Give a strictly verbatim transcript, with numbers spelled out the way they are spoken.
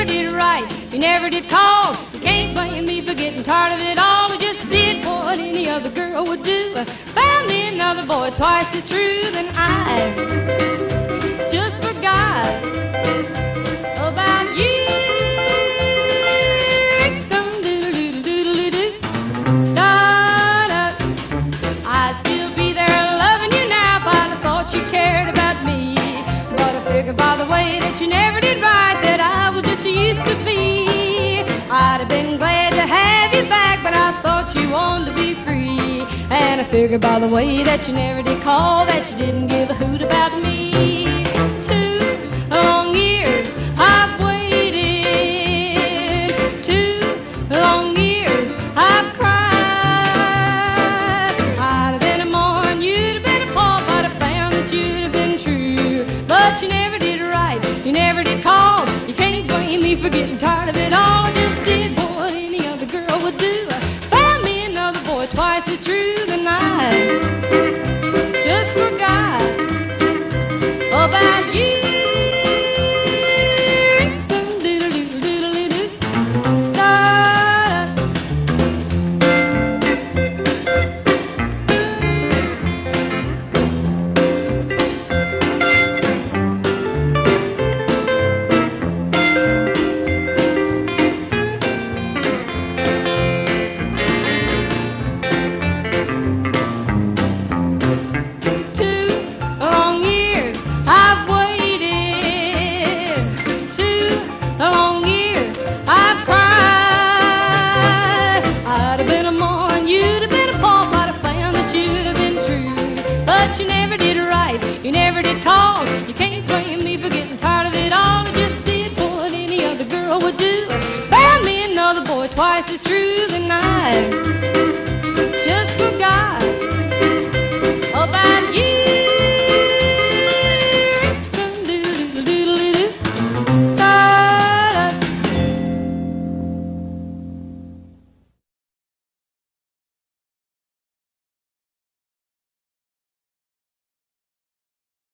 did right, you never did call. You can't blame me for getting tired of it all. We just did what any other girl would do. Found me another boy twice as true than I just forgot about you. I'd still be there loving you now if I'd have thought you cared about me. But I figured by the way that you never did right that I was just used to be. I'd have been glad to have you back, but I thought you wanted to be free. And I figured by the way that you never did call that you didn't give a hoot about me. Two long years I've waited. Two long years I've cried. I'd have been a mourn, you'd have been a pulp, I'd have found that you'd have been true. But you never did right, you never did call. You can't blame me for getting tired of it all. I just did what any other girl would do. Found me another boy twice as true than I just forgot about you. You never did right, you never did call. You can't blame me for getting tired of it all. I just did what any other girl would do. Found me another boy twice as true than I just forgot about you.